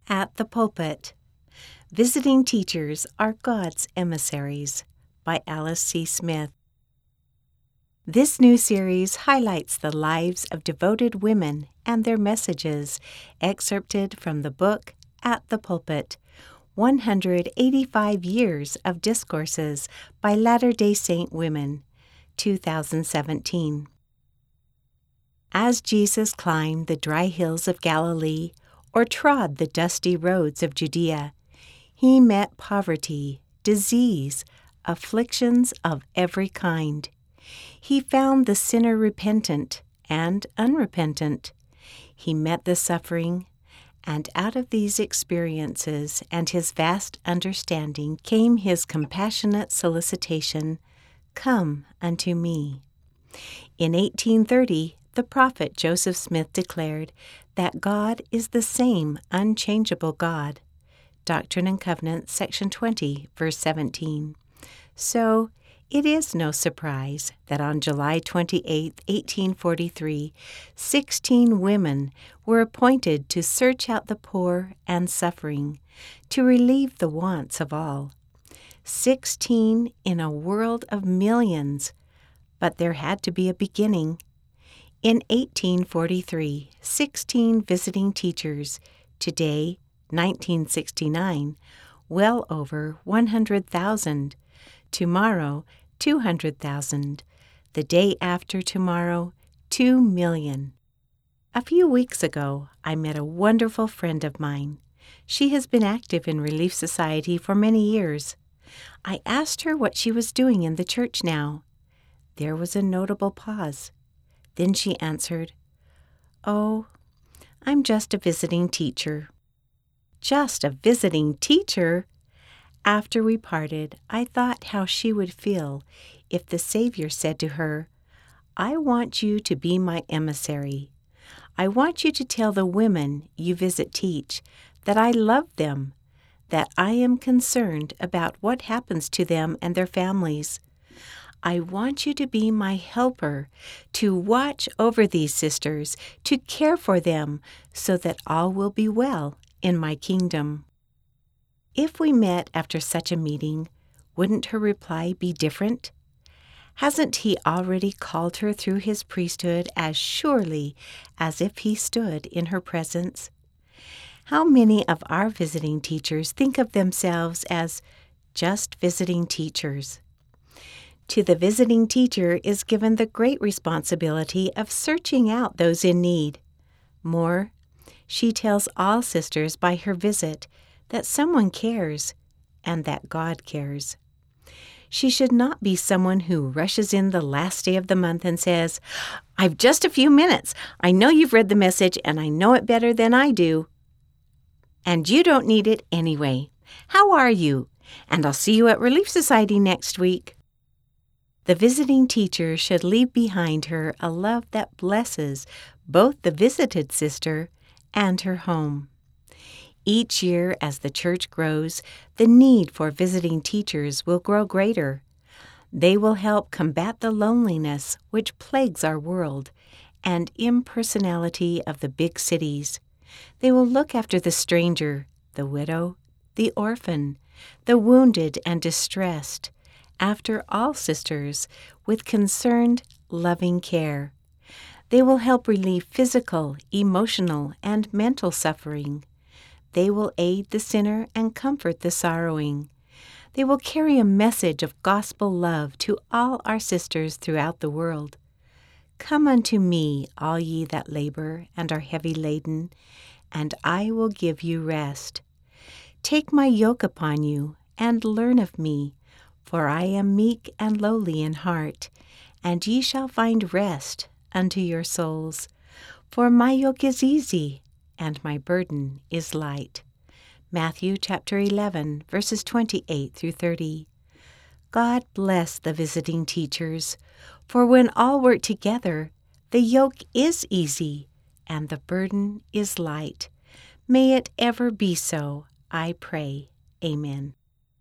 At the Pulpit. Visiting Teachers Are God's Emissaries by Alice C. Smith. This new series highlights the lives of devoted women and their messages, excerpted from the book At the Pulpit, 185 Years of Discourses by Latter-day Saint Women, 2017. As Jesus climbed the dry hills of Galilee or trod the dusty roads of Judea, he met poverty, disease, afflictions of every kind. He found the sinner repentant and unrepentant. He met the suffering, and out of these experiences and his vast understanding came his compassionate solicitation, "Come unto me." In 1830, the prophet Joseph Smith declared that God is the same unchangeable God. Doctrine and Covenants, section 20, verse 17. So, it is no surprise that on July 28, 1843, 16 women were appointed to search out the poor and suffering, to relieve the wants of all. 16 in a world of millions, but there had to be a beginning. In 1843, 16 visiting teachers, today, 1969, well over 100,000. Tomorrow, 200,000. The day after tomorrow, 2 million. A few weeks ago, I met a wonderful friend of mine. She has been active in Relief Society for many years. I asked her what she was doing in the church now. There was a notable pause. Then she answered, "Oh, I'm just a visiting teacher." Just a visiting teacher? After we parted, I thought how she would feel if the Savior said to her, "I want you to be my emissary. I want you to tell the women you visit teach that I love them, that I am concerned about what happens to them and their families. I want you to be my helper, to watch over these sisters, to care for them, so that all will be well in my kingdom." If we met after such a meeting, wouldn't her reply be different? Hasn't he already called her through his priesthood as surely as if he stood in her presence? How many of our visiting teachers think of themselves as just visiting teachers? To the visiting teacher is given the great responsibility of searching out those in need. More, she tells all sisters by her visit that someone cares and that God cares. She should not be someone who rushes in the last day of the month and says, "I've just a few minutes. I know you've read the message and I know it better than I do. And you don't need it anyway. How are you? And I'll see you at Relief Society next week." The visiting teacher should leave behind her a love that blesses both the visited sister and her home. Each year, as the church grows, the need for visiting teachers will grow greater. They will help combat the loneliness which plagues our world and impersonality of the big cities. They will look after the stranger, the widow, the orphan, the wounded and distressed, after all sisters, with concerned, loving care. They will help relieve physical, emotional, and mental suffering. They will aid the sinner and comfort the sorrowing. They will carry a message of gospel love to all our sisters throughout the world. "Come unto me, all ye that labor and are heavy laden, and I will give you rest. Take my yoke upon you, and learn of me, for I am meek and lowly in heart, and ye shall find rest unto your souls. For my yoke is easy, and my burden is light." Matthew chapter 11, verses 28 through 30. God bless the visiting teachers, for when all work together, the yoke is easy, and the burden is light. May it ever be so, I pray. Amen.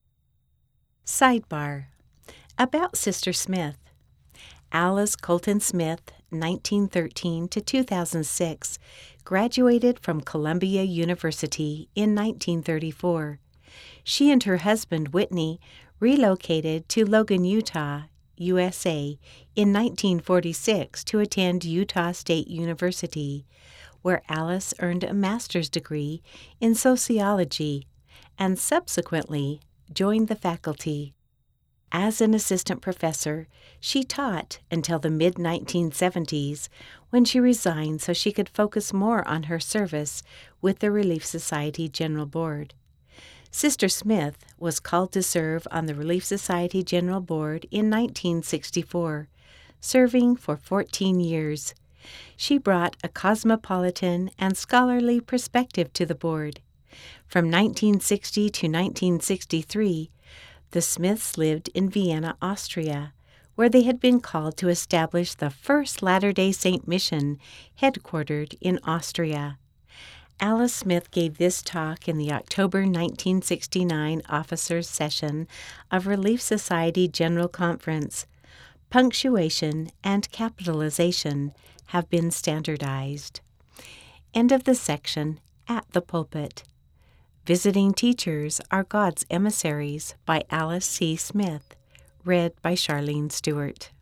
Sidebar. About Sister Smith. Alice Colton Smith, 1913 to 2006, graduated from Columbia University in 1934. She and her husband, Whitney, relocated to Logan, Utah, USA, in 1946 to attend Utah State University, where Alice earned a master's degree in sociology and subsequently joined the faculty. As an assistant professor, she taught until the mid-1970s, when she resigned so she could focus more on her service with the Relief Society General Board. Sister Smith was called to serve on the Relief Society General Board in 1964, serving for 14 years. She brought a cosmopolitan and scholarly perspective to the board. From 1960 to 1963, the Smiths lived in Vienna, Austria, where they had been called to establish the first Latter-day Saint mission headquartered in Austria. Alice Smith gave this talk in the October 1969 Officers' Session of Relief Society General Conference. Punctuation and capitalization have been standardized. End of the section, At the Pulpit. Visiting Teachers Are God's Emissaries by Alice C. Smith. Read by Charlene Stewart.